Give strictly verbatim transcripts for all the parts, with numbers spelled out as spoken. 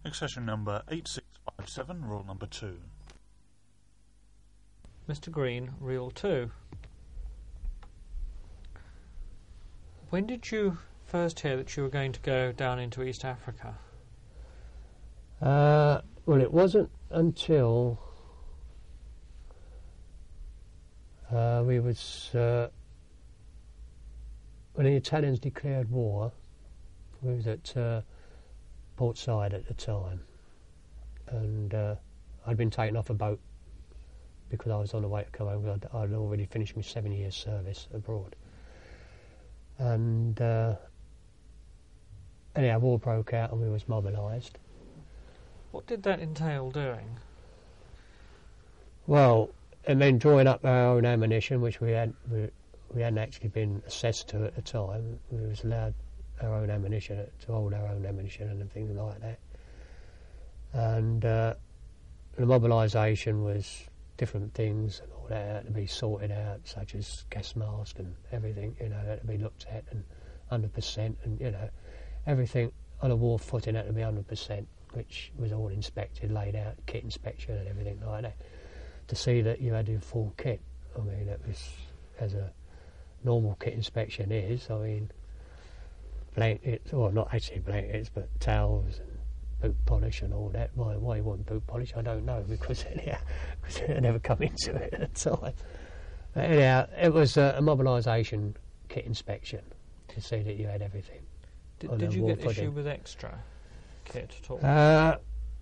Accession number eight six five seven, rule number two. Mister Green, reel two. When did you first hear that you were going to go down into East Africa? Uh, well, it wasn't until uh, we was uh, when the Italians declared war. We was at uh, Port Said at the time, and uh, I'd been taken off a boat because I was on the way to come home. I'd, I'd already finished my seven years service abroad, and uh, anyhow, war broke out and we was mobilised. What did that entail doing? Well, it meant drawing up our own ammunition, which we had we, we hadn't actually been assessed to at the time. We was allowed our own ammunition, to hold our own ammunition and things like that. And uh, the mobilisation was different things and all that had to be sorted out, such as gas mask and everything, you know, had to be looked at and one hundred percent, and, you know, everything on a war footing had to be one hundred percent, which was all inspected, laid out, kit inspection and everything like that, to see that you had your full kit. I mean, it was, as a normal kit inspection is, I mean, blankets, or not actually blankets, but towels and boot polish and all that. Why, why you want boot polish, I don't know, because anyhow, because I never come into it at the time. But anyhow, it was uh, a mobilisation kit inspection to see that you had everything. Did, did you get issue with extra kit at all? Uh,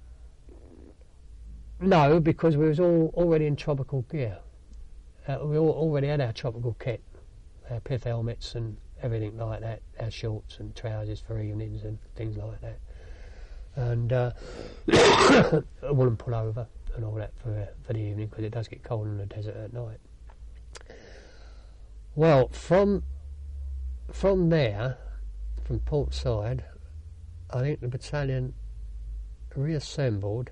no, because we was all already in tropical gear. Uh, we all already had our tropical kit, our pith helmets and everything like that, our shorts and trousers for evenings and things like that, and uh, a woolen pullover and all that for uh, for the evening, because it does get cold in the desert at night. Well, from from there, from Port Said, I think the battalion reassembled.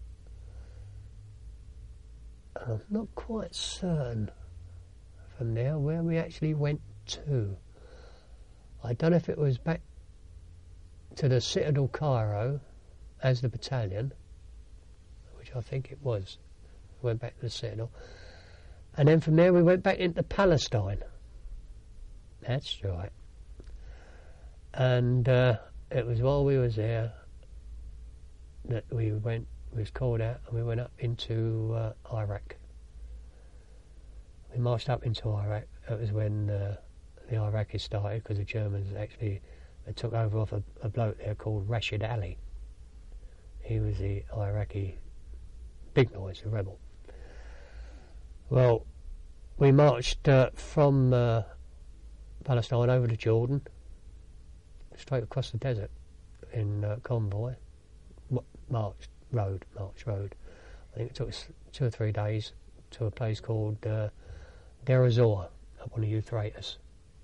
I'm not quite certain from there where we actually went to. I don't know if it was back to the Citadel Cairo as the battalion, which I think it was. We went back to the Citadel. And then from there we went back into Palestine. That's right. And uh, it was while we was there that we went, we was called out and we went up into uh, Iraq. We marched up into Iraq. That was when uh, the Iraqis started, because the Germans actually they took over off a, a bloke there called Rashid Ali. He was the Iraqi big noise, a rebel. Well, we marched uh, from uh, Palestine over to Jordan, straight across the desert in uh, convoy. M- marched road, march road. I think it took us two or three days to a place called uh, Deir ez-Zor, up on the Euphrates.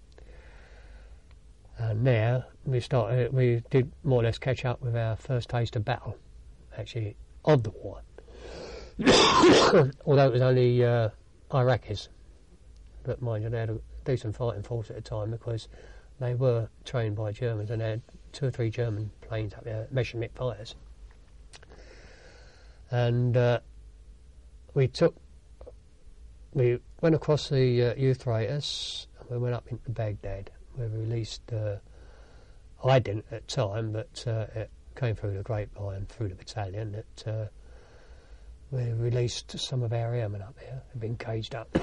And there we started. We did more or less catch up with our first taste of battle, actually, of the war. Although it was only uh, Iraqis, but mind you, they had a decent fighting force at the time, because they were trained by Germans, and they had two or three German planes up there, Messerschmitt fighters. And uh, we took, we went across the uh, Euphrates, and we went up into Baghdad. We released, uh, I didn't at the time, but uh, it came through the grapevine, through the battalion, that uh, we released some of our airmen up there, had been caged up.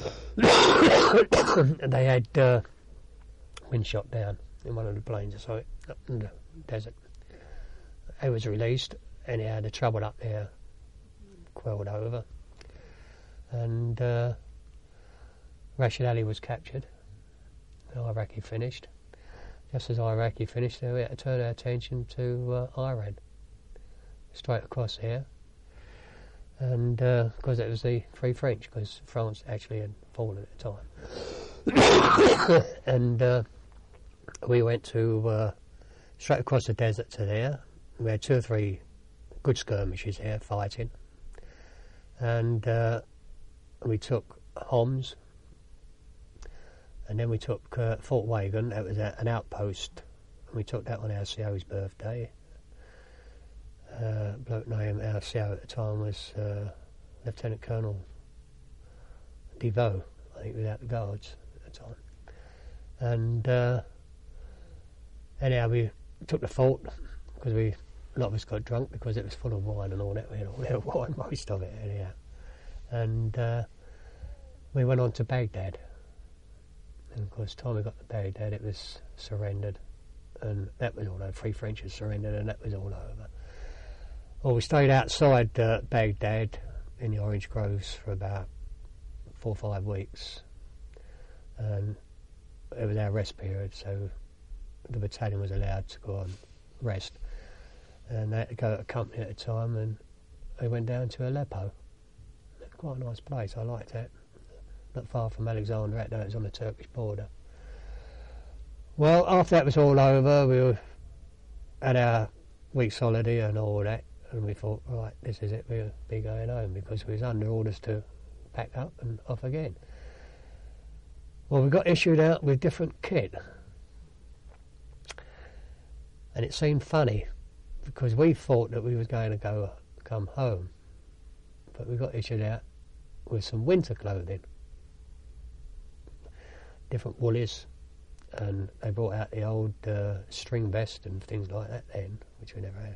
And they had uh, been shot down in one of the planes, so up in the desert. They was released, anyhow, the trouble up there quelled over. And uh, Rashid Ali was captured. Iraqi finished. Just as Iraqi finished, we had to turn our attention to uh, Iran, straight across here, and because uh, it was the Free French, because France actually had fallen at the time, and uh, we went to uh, straight across the desert to there. We had two or three good skirmishes here, fighting, and uh, we took Homs. And then we took uh, Fort Wagon. That was a, an outpost. And we took that on our C O's birthday. uh, bloke named our C O at the time was uh, Lieutenant Colonel DeVoe, I think, without the guards at the time. And uh, anyhow, we took the fort because we, a lot of us got drunk because it was full of wine and all that. We had all that wine, most of it, anyhow. And uh, we went on to Baghdad. And of course, the time we got to Baghdad, it was surrendered. And that was all over. Free French had surrendered, and that was all over. Well, we stayed outside uh, Baghdad in the orange groves for about four or five weeks. And it was our rest period, so the battalion was allowed to go on rest. And they had to go at a company at a time, and they went down to Aleppo. Quite a nice place, I liked it. Not far from Alexandria, though, it was on the Turkish border. Well, after that was all over, we were had our week's holiday and all that, and we thought, right, this is it, we'll be going home, because we was under orders to pack up and off again. Well, we got issued out with different kit, and it seemed funny, because we thought that we was going to go come home, but we got issued out with some winter clothing, different woolies, and they brought out the old uh, string vest and things like that then, which we never had.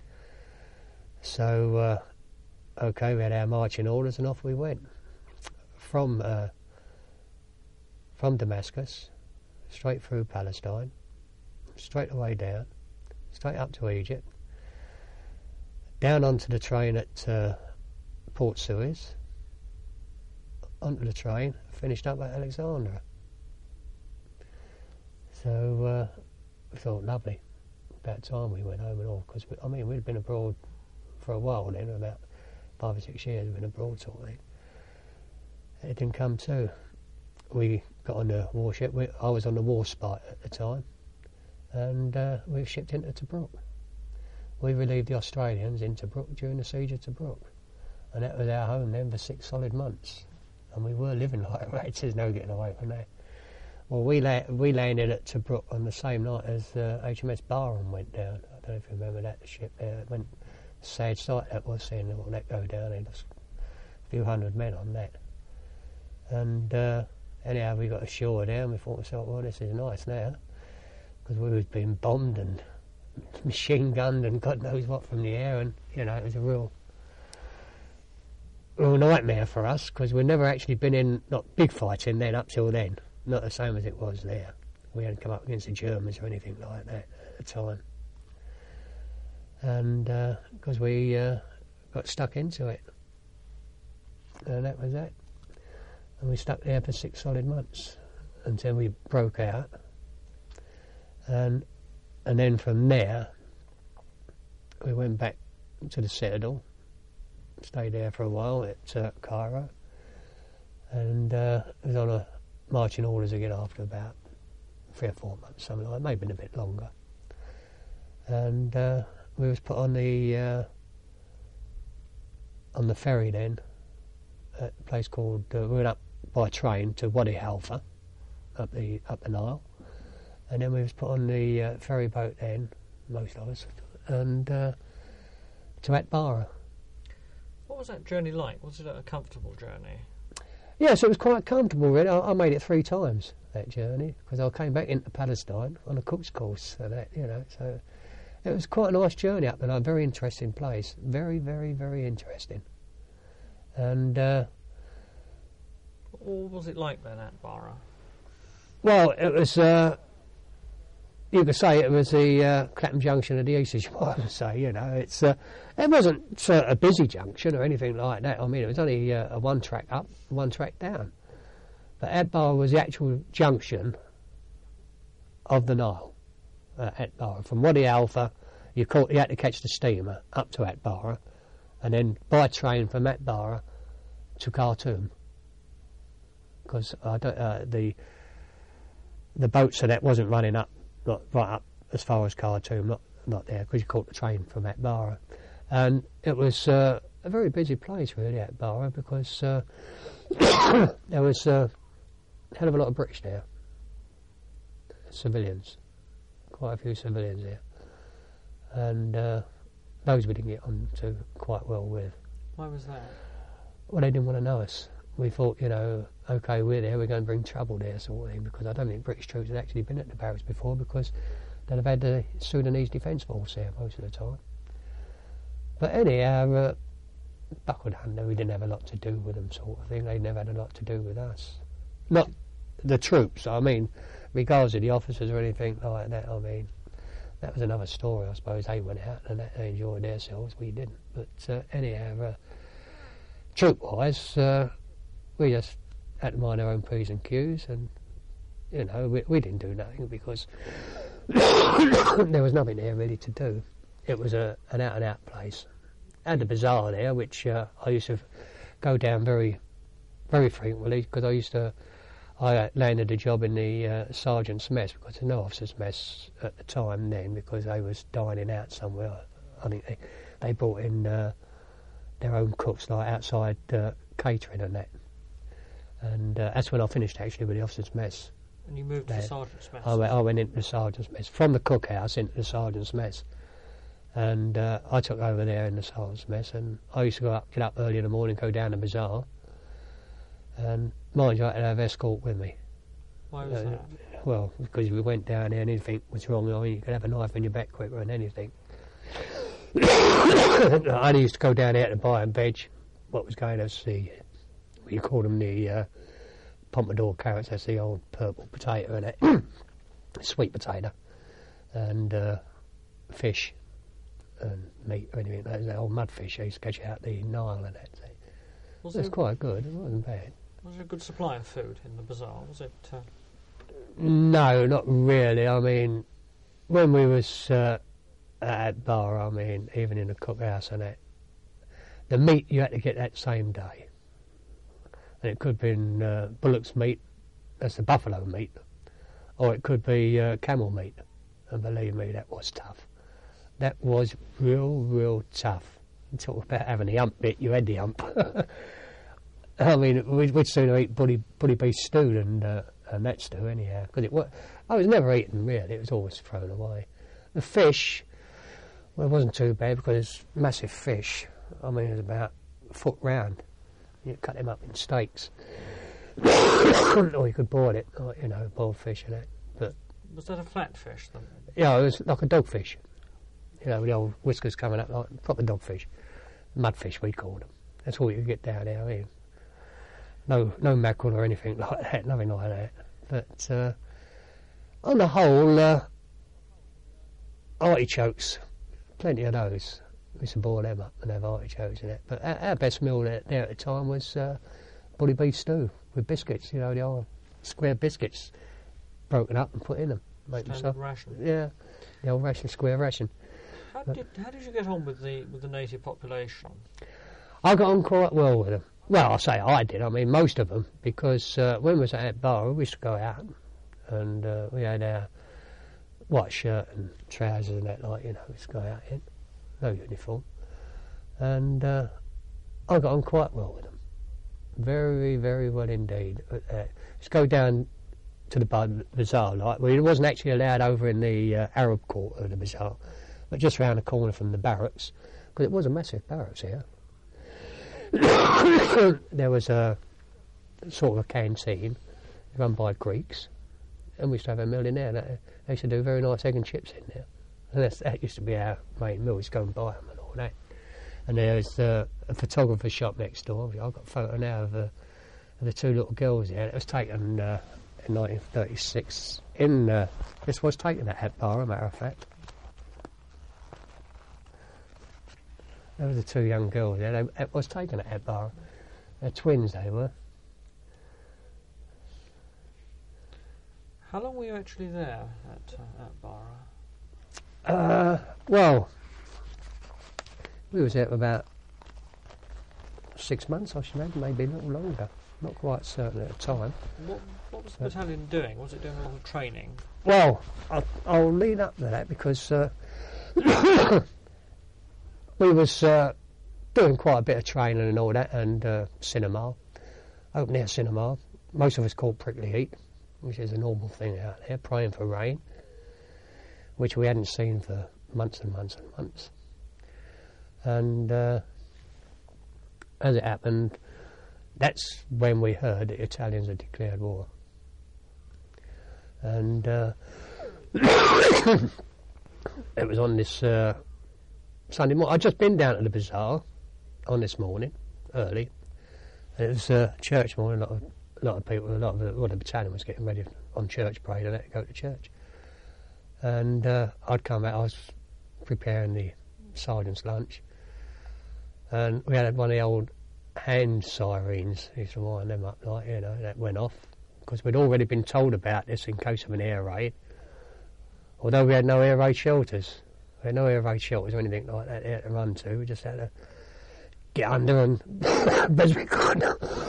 So, uh, okay, we had our marching orders and off we went. From uh, from Damascus, straight through Palestine, straight away down, straight up to Egypt, down onto the train at uh, Port Suez, onto the train, finished up at Alexandria. So uh, we thought, lovely, about time we went home and all, because I mean we'd been abroad for a while then, about five or six years we'd been abroad sort of thing. It didn't come to. We got on the warship, we, I was on the war spite at the time, and uh, we were shipped into Tobruk. We relieved the Australians in Tobruk during the siege of Tobruk, and that was our home then for six solid months, and we were living like rats. There's no getting away from that. Well, we la- we landed at Tobruk on the same night as uh, H M S Barham went down. I don't know if you remember that, the ship there. It went, sad sight that was, seeing all that go down. There was a few hundred men on that. And uh, anyhow, we got ashore there, and we thought to ourselves, well, this is nice now, because we was being bombed and machine gunned and God knows what from the air, and, you know, it was a real, real nightmare for us, because we'd never actually been in, not big fighting then, up till then. Not the same as it was there. We hadn't come up against the Germans or anything like that at the time. And because uh, we uh, got stuck into it. And that was that. And we stuck there for six solid months until we broke out. And and then from there, we went back to the Citadel, stayed there for a while at uh, Cairo, and uh, was on a marching orders again after about three or four months, something like that, maybe a bit longer. And uh, we was put on the uh, on the ferry then at a place called, uh, we went up by train to Wadi Halfa, up the up the Nile, and then we was put on the uh, ferry boat then, most of us, and uh, to Atbara. What was that journey like? Was it a comfortable journey? Yes, it was quite comfortable, really. I, I made it three times, that journey, because I came back into Palestine on a cook's course and that, you know, so it was quite a nice journey up there, a very interesting place. Very, very, very interesting. And, uh, what was it like then at Bara? well, it was, uh, you could say it was the uh, Clapham Junction of the East, as you might say, you know. It's uh, it wasn't uh, a busy junction or anything like that. I mean, it was only uh, a one track up, one track down. But Atbara was the actual junction of the Nile, uh, Atbara. From Wadi Halfa, you, caught, you had to catch the steamer up to Atbara, and then by train from Atbara to Khartoum. Because uh, the the boats of that wasn't running up, not right up as far as Khartoum, not not there, because you caught the train from Atbara. And it was uh, a very busy place, really, Atbara, because uh, there was uh, a hell of a lot of British there, civilians, quite a few civilians there. And uh, those we didn't get on to quite well with. Why was that? Well, they didn't want to know us. We thought, you know, OK, we're there, we're going to bring trouble there, sort of thing, because I don't think British troops had actually been at the barracks before, because they'd have had the Sudanese Defence Force there most of the time. But anyhow, uh, buckled under, we didn't have a lot to do with them, sort of thing. They never had a lot to do with us. Not the troops, I mean, regardless of the officers or anything like that, I mean, that was another story, I suppose. They went out and they enjoyed themselves, we didn't. But uh, anyhow, uh, troop-wise, uh, we just had to mind our own P's and Q's, and, you know, we, we didn't do nothing because there was nothing there really to do. It was a, an out-and-out place. Had the bazaar there, which uh, I used to go down very, very frequently, because I used to, I landed a job in the uh, sergeant's mess, because there's no officer's mess at the time then, because they was dining out somewhere. I think they, they brought in uh, their own cooks, like outside uh, catering and that. And uh, that's when I finished actually with the officer's mess. And you moved there. to the sergeant's mess? I went, I went into the sergeant's mess, from the cookhouse into the sergeant's mess. And uh, I took over there in the sergeant's mess, and I used to go up, get up early in the morning, go down the bazaar, and mind you, I had to have escort with me. Why was uh, that? Well, because we went down there and anything was wrong, I mean, you could have a knife in your back quicker than anything. I only used to go down there to buy and veg what was going to see. You call them the uh, pompadour carrots, that's the old purple potato in it, sweet potato, and uh, fish. And meat or anything, that was that old mudfish I used to catch out the Nile and that. Was it was it, quite good, it wasn't bad. Was there a good supply of food in the bazaar? Was it? Uh... No, not really. I mean, when we was uh, at bar, I mean, even in the cookhouse and that, the meat you had to get that same day. And it could have been uh, bullock's meat, that's the buffalo meat, or it could be uh, camel meat. And believe me, that was tough. That was real, real tough. You talk about having the hump bit, you had the hump. I mean, we'd, we'd sooner eat bully, bully beef stew than uh, and that stew anyhow. Because it was, I was never eaten really, it was always thrown away. The fish, well, it wasn't too bad because it's massive fish. I mean, it was about a foot round. You cut them up in steaks. Or you could boil it, like, you know, boiled fish and that. But was that a flat fish then? Yeah, it was like a dogfish. You know, with the old whiskers coming up like proper dogfish. Mudfish, we called them. That's all you could get down there. I mean, no, no mackerel or anything like that, nothing like that. But uh, on the whole, uh, artichokes, plenty of those. We used to boil them up and have artichokes in it. But our, our best meal there, there at the time was uh, bully beef stew with biscuits, you know, the old square biscuits broken up and put in them. Make them Standard soft. ration. Yeah, the old ration, square ration. How did how did you get on with the with the native population? I got on quite well with them. Well, I say I did. I mean, most of them, because uh, when we was at bar, we used to go out, and uh, we had our white shirt and trousers and that, like, you know, we used to go out in, no uniform, and uh, I got on quite well with them, very, very well indeed. Uh, just go down to the bazaar, like, well, it wasn't actually allowed over in the uh, Arab quarter of the bazaar, but just round the corner from the barracks, because it was a massive barracks here. There was a sort of a canteen run by Greeks, and we used to have a meal in there. And they used to do very nice egg and chips in there, and that's, that used to be our main meal. We used to go and buy them and all that. And there was uh, a photography shop next door. I've got a photo now of, uh, of the two little girls there. It was taken uh, in nineteen thirty-six. In uh, this was taken at Atbara, a matter of fact. There were the two young girls there. They, it was taken at Atbara. They're twins, they were. How long were you actually there at uh, at Barra? Uh, well, we was there for about six months, I should imagine, maybe a little longer. Not quite certain at the time. What, what was the battalion doing? Was it doing a lot of training? Well, I'll, I'll lead up to that because uh, we was uh, doing quite a bit of training and all that, and uh, cinema, open air cinema. Most of us called prickly heat, which is a normal thing out there, praying for rain, which we hadn't seen for months and months and months. And uh, as it happened, that's when we heard the Italians had declared war. And uh, it was on this uh, Sunday morning. I'd just been down to the bazaar on this morning, early. It was uh, church morning. A lot of, a lot of people, a lot of the, well, the battalion was getting ready on church parade and had to go to church. And uh, I'd come out. I was preparing the sergeant's lunch, and we had one of the old hand sirens. Used to wind them up, like, you know, that went off because we'd already been told about this in case of an air raid. Although we had no air raid shelters, we had no air raid shelters or anything like that there to run to. We just had to get under and as we could.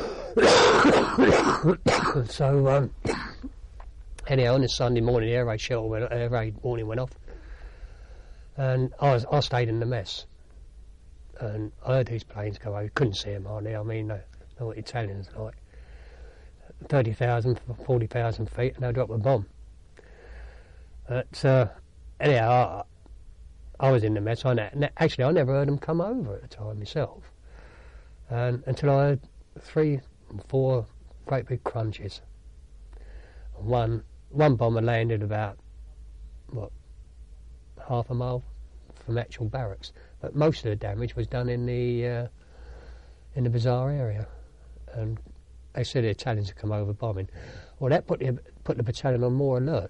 So um, anyhow, on this Sunday morning, the air raid shelter went, air raid warning went off, and I was I stayed in the mess, and I heard these planes come over. Couldn't see them hardly. I mean, know, know what Italians are like. thirty thousand, forty thousand feet, and they'll drop a bomb. But uh, anyhow, I, I was in the mess. I ne- actually, I never heard them come over at the time myself, and until I heard three, four great big crunches. One one bomb had landed about what half a mile from actual barracks, but most of the damage was done in the uh, in the bazaar area, and they said the Italians had come over bombing. Well, that put the put the battalion on more alert.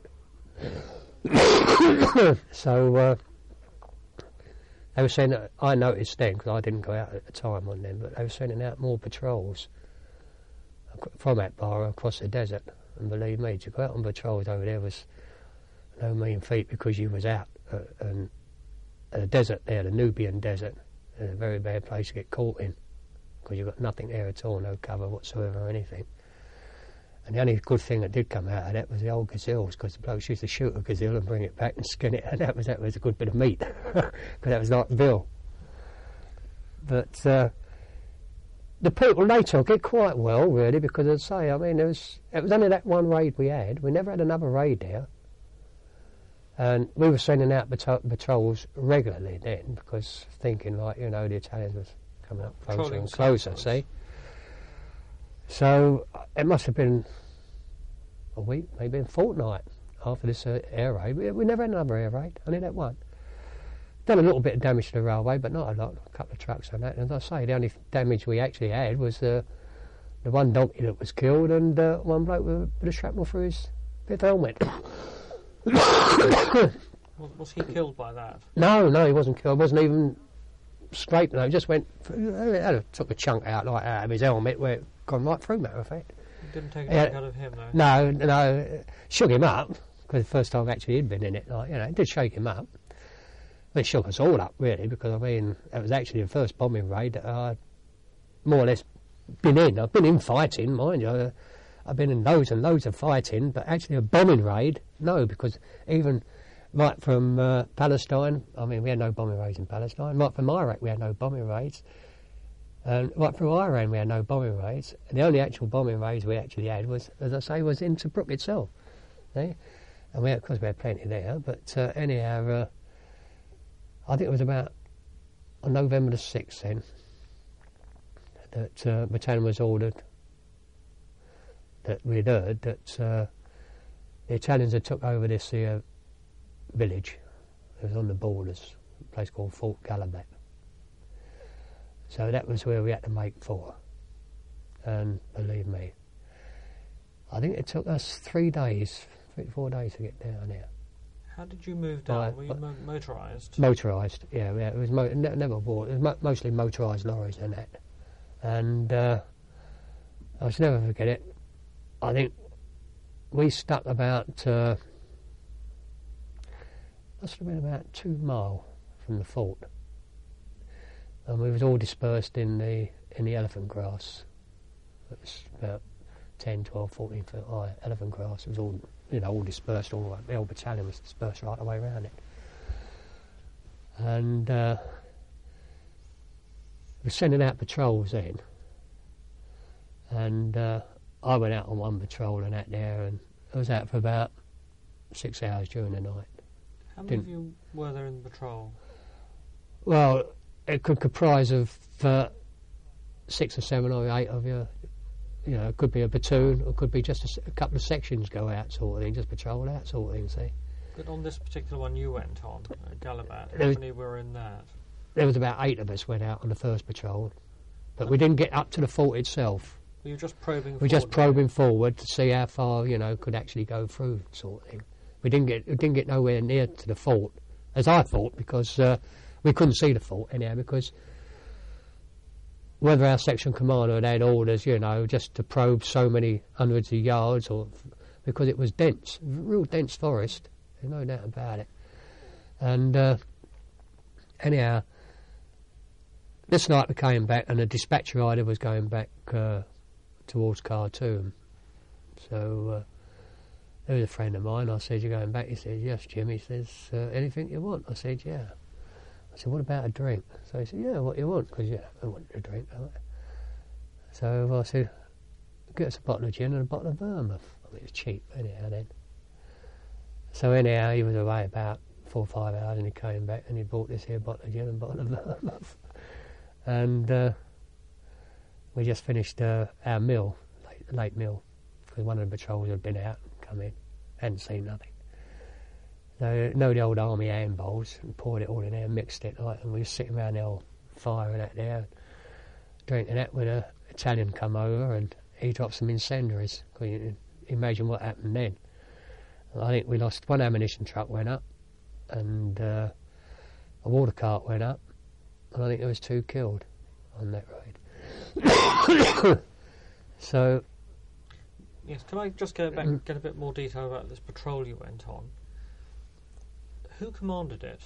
So uh, they were saying that I noticed then, because I didn't go out at the time on them, but they were sending out more patrols from Atbara across the desert. And believe me, to go out on patrols over there was no mean feat, because you was out uh, and uh, the desert there, the Nubian desert, is a very bad place to get caught in, because you've got nothing there at all, no cover whatsoever or anything. And the only good thing that did come out of that was the old gazelles, because the blokes used to shoot a gazelle and bring it back and skin it, and that was that was a good bit of meat, because that was like veal. But uh, the people, they took it quite well, really, because as I say, I mean, there was, it was only that one raid we had. We never had another raid there. And we were sending out pat- patrols regularly then, because thinking, like, you know, the Italians was coming up closer Patrolling and closer, southwards. see? So it must have been a week, maybe a fortnight after this uh, air raid. We, we never had another air raid, only that one. Done a little bit of damage to the railway, but not a lot, a couple of trucks and that. And as I say, the only damage we actually had was uh, the one donkey that was killed, and uh, one bloke with a bit of shrapnel through his fifth helmet. Was, was he killed by that? No, no, he wasn't killed. He wasn't even scraped. No, he just went, uh, took a chunk out like out of his helmet, where it gone right through, matter of fact. It didn't take a Yeah. chunk out of him, though. No, no, shook him up, because the first time actually he'd been in it, like, you know, it did shake him up. Well, it shook us all up, really, because, I mean, it was actually the first bombing raid that I'd more or less been in. I've been in fighting, mind you. I've been in loads and loads of fighting, but actually a bombing raid, no, because even right from uh, Palestine, I mean, we had no bombing raids in Palestine. Right from Iraq, we had no bombing raids. And right through Iran, we had no bombing raids. And the only actual bombing raids we actually had was, as I say, was in Tobruk itself. See? And we, of course, we had plenty there. But uh, anyhow, uh, I think it was about on November the sixth then that uh, battalion was ordered, that we'd heard that uh, the Italians had took over this uh, village. It was on the borders, a place called Fort Galabat. So that was where we had to make for. And believe me, I think it took us three days, three, four days to get down there. How did you move down? Right, Were you but- mo- motorised? Motorised, yeah, yeah, it was mo- ne- never bought. It was mo- mostly motorised lorries and that. And uh, I should never forget it. I think we stuck about, uh, must have been about two mile from the fort, and we was all dispersed in the in the elephant grass. It was about ten, twelve, fourteen foot high elephant grass. It was all, you know, all dispersed. All right. The whole battalion was dispersed right the way around it, and uh, we were sending out patrols then, and uh, I went out on one patrol and that there, and I was out for about six hours during the night. How many didn't- of you were there in the patrol? Well, it could comprise of uh, six or seven or eight of you. You know, it could be a platoon, or it could be just a, s- a couple of sections go out, sort of thing, just patrol out, sort of thing. See, But on this particular one you went on, uh, Galabat, how There was- many were in that? there was about eight of us went out on the first patrol, but we didn't get up to the fort itself. Were you just probing We were just forward, were you? probing forward to see how far, you know, could actually go through, sort of thing. We didn't get we didn't get nowhere near to the fort, as I thought, because uh, we couldn't see the fort anyhow, because whether our section commander had had orders, you know, just to probe so many hundreds of yards, or because it was dense, real dense forest, there's no doubt about it. And uh, anyhow, this night we came back, and the dispatcher rider was going back uh, towards Khartoum. So uh, there was a friend of mine. I said, "You're going back?" He said, "Yes, Jim." He says, uh, "Anything you want?" I said, "Yeah." I said, "What about a drink?" So he said, "Yeah, what you want?" Because, yeah, I want a drink. Don't I? So I said, "Get us a bottle of gin and a bottle of vermouth." I mean, it was cheap anyhow then. So anyhow, he was away about four or five hours, and he came back and he bought this here bottle of gin and a bottle of vermouth. And uh, we just finished uh, our meal, late, late meal, because one of the patrols had been out and come in, hadn't seen nothing. So, know the old army hand bowls, and poured it all in there, mixed it, like, and we were sitting around the old fire and that there, drinking that when an Italian come over and he dropped some incendiaries. Can you imagine what happened then? I think we lost one ammunition truck went up, and uh, a water cart went up, and I think there was two killed on that raid. So, Yes, can I just go back Mm. get a bit more detail about this patrol you went on? Who commanded it?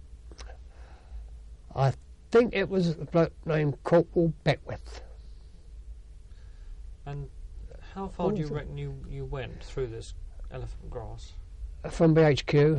I think it was a bloke named Corporal Beckwith. And how far What do you was it? reckon you, you went through this elephant grass? From B H Q,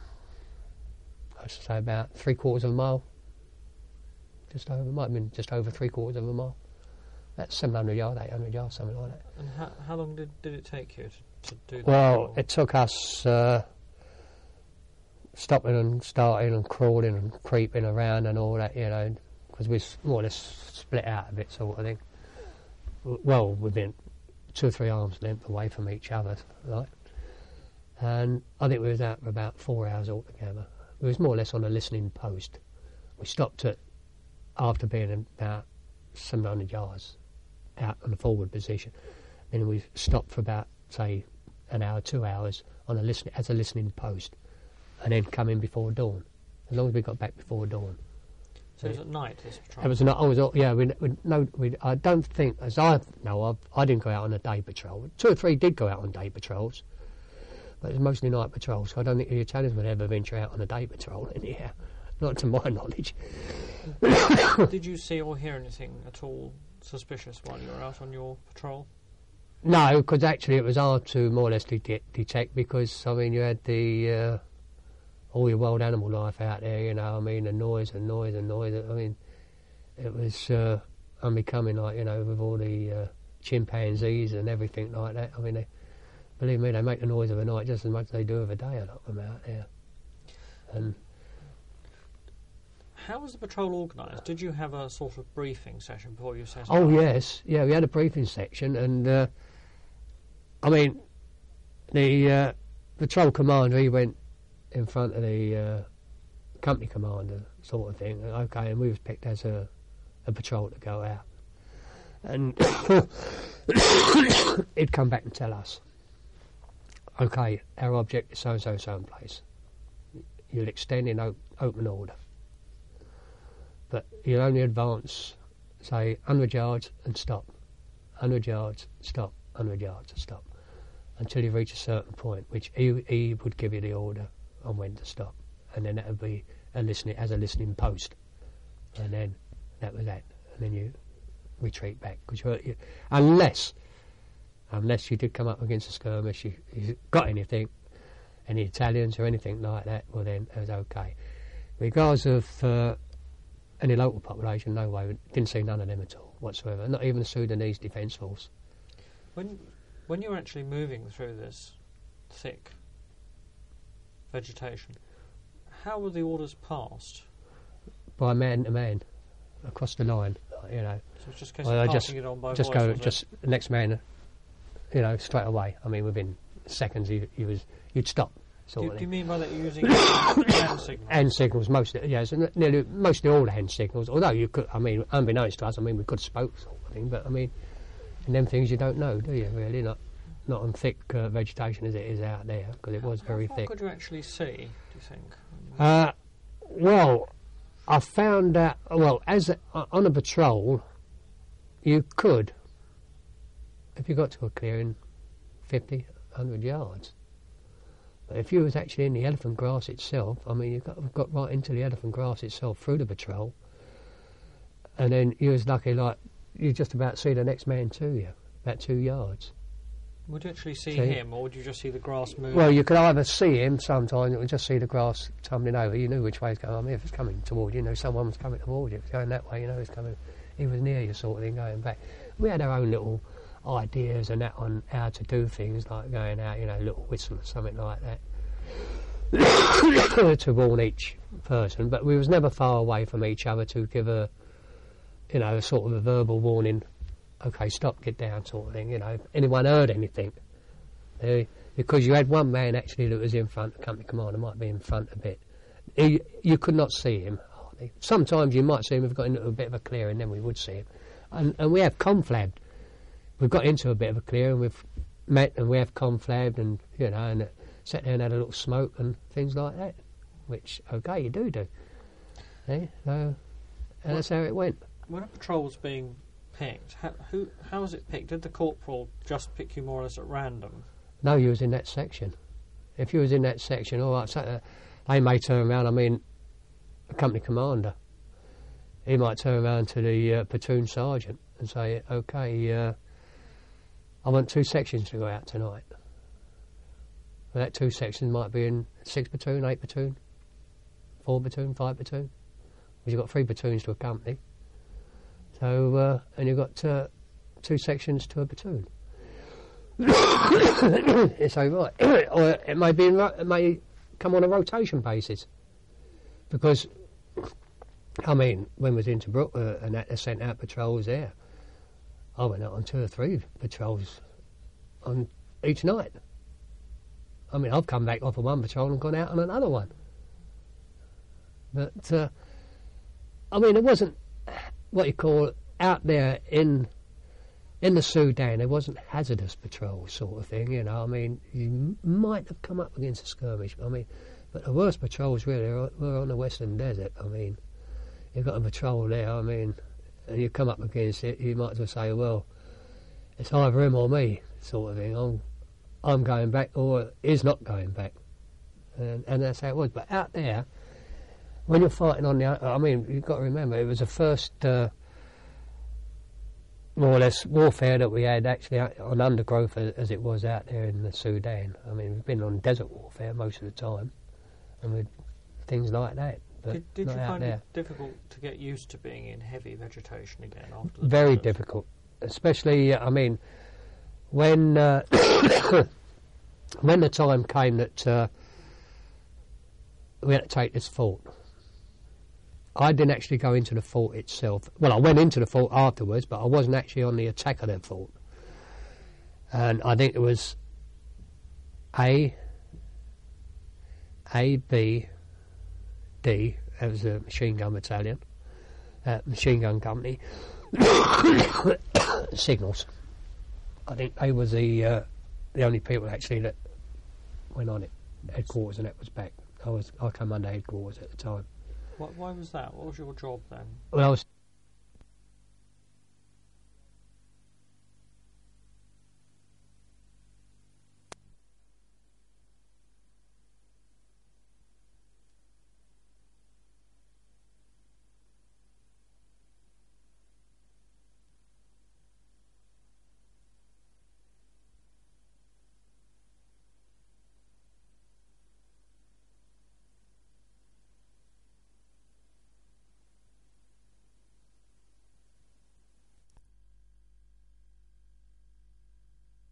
I should say about three quarters of a mile. Just over, might have been just over three quarters of a mile. That's seven hundred yards, eight hundred yards, something like that. And how, how long did, did it take you to, to do that? Well, patrol? it took us uh, stopping and starting and crawling and creeping around and all that, you know, because we s- more or less split out of it, sort of thing. W- Well, within two or three arms length away from each other, like. And I think we was out for about four hours altogether. We was more or less on a listening post. We stopped at, after being about seven hundred yards out on the forward position. Then we stopped for about, say, an hour, two hours on a listen as a listening post, and then come in before dawn. As long as we got back before dawn. so it was at night, this patrol? It was not. I was. all- Yeah. We, we, no. We, I don't think, as I know of, I didn't go out on a day patrol. Two or three did go out on day patrols, but it was mostly night patrols. So I don't think the Italians would ever venture out on a day patrol anyhow. Not to my knowledge. Did you see or hear anything at all suspicious while you were out on your patrol? No, because actually it was hard to more or less de- detect because, I mean, you had the uh, all your wild animal life out there, you know, I mean, the noise and noise and noise. I mean, it was uh, unbecoming, like, you know, with all the uh, chimpanzees and everything like that. I mean, they, believe me, they make the noise of a night just as much as they do of a day, a lot of them out there. And How was the patrol organised? Did you have a sort of briefing session before you set Oh out? yes, yeah, we had a briefing section, and uh, I mean, the uh, patrol commander, he went in front of the uh, company commander, sort of thing. Okay, and we was picked as a, a patrol to go out, and he'd come back and tell us, okay, our object is so and so so in place. You'll extend in o- open order. But you'll only advance, say, one hundred yards and stop. one hundred yards, stop. one hundred yards, stop. Until you reach a certain point, which he, he would give you the order on when to stop. And then that would be a listening, as a listening post. And then that was that. And then you retreat back. Cause you, you, unless, unless you did come up against a skirmish, you, you got anything, any Italians or anything like that, well then it was okay. Regardless of uh, any local population, no way. We didn't see none of them at all whatsoever. Not even the Sudanese Defence Force. When, when you were actually moving through this thick vegetation, how were the orders passed? by man to man across the line, you know. So it's just a case Well, of I passing just it on by just voice, go was it? just the next man, you know, straight away. I mean, within seconds, you, you was you'd stop. Sort Do, of do you thing. mean by that you're using hand signals? Hand signals, mostly, yes, and nearly mostly all the hand signals. Although you could, I mean, unbeknownst to us, I mean, we could have spoke sort of thing, but I mean, and them things you don't know, do you? Really, not not on thick uh, vegetation as it is out there, because it was very How far thick. could you actually see, do you think? Uh, well, I found out. Well, as a, on a patrol, you could, if you got to a clearing, fifty, one hundred yards. But if you was actually in the elephant grass itself, I mean, you got got right into the elephant grass itself through the patrol, and then you was lucky, like you just about see the next man to you, about two yards. Would you actually see See? him, or would you just see the grass move? Well, you could either see him sometimes, or just see the grass tumbling over. You knew which way it's going. I mean, if it's coming toward you, you know, someone was coming toward you. If it's going that way, you know, it's coming. He was near you, sort of thing, going back. We had our own little ideas and that on how to do things, like going out, you know, a little whistle or something like that, to warn each person. But we was never far away from each other to give a, you know, a sort of a verbal warning. Okay, stop, get down, sort of thing. You know, if anyone heard anything, uh, because you had one man actually that was in front. The company commander might be in front a bit. He, you could not see him. Sometimes you might see him if we got into a bit of a clearing, then we would see him. And, and we have conflabbed. We've got into a bit of a clearing, we've met and we have conflabbed and, you know, and uh, sat there and had a little smoke and things like that, which, okay, you do do. Eh? So, and Well, that's how it went. When a patrol was being picked, how, who, how was it picked? Did the corporal just pick you more or less at random? No, you was in that section. If you was in that section, all right, so, uh, they may turn around, I mean, a company commander, he might turn around to the uh, platoon sergeant and say, okay, uh, I want two sections to go out tonight. Well, that two sections might be in six platoon, eight platoon, four platoon, five platoon. Because you've got three platoons to a company. So, uh, and you've got uh, two sections to a platoon. It's all right. Or it may be in ro- it may come on a rotation basis. Because, I mean, when we was in Tobruk uh, and that, they sent out patrols there, I went out on two or three patrols on each night. I mean, I've come back off of one patrol and gone out on another one. But, uh, I mean, it wasn't what you call out there in in the Sudan. It wasn't hazardous patrol sort of thing, you know. I mean, you m- might have come up against a skirmish. I mean, but the worst patrols really are, were on the Western Desert. I mean, you've got a patrol there. I mean, and you come up against it, you might as well say, well, it's either him or me, sort of thing. I'm, I'm going back, or he's not going back, and, and that's how it was. But out there, when you're fighting on the, I mean, you've got to remember, it was the first, uh, more or less, warfare that we had actually on undergrowth as, as it was out there in the Sudan. I mean, we've been on desert warfare most of the time, and with things like that. But Did, did not you out find there. it difficult to get used to being in heavy vegetation again after the Very desert? difficult, especially. I mean, when uh, when the time came that uh, we had to take this fort, I didn't actually go into the fort itself. Well, I went into the fort afterwards, but I wasn't actually on the attack of that fort. And I think it was A, A, B, D. That was a machine gun battalion, uh, machine gun company. Signals. I think they was the uh, the only people actually that went on it. Headquarters, and that was back. I was I came under headquarters at the time. Why, why was that? What was your job then? Well, I was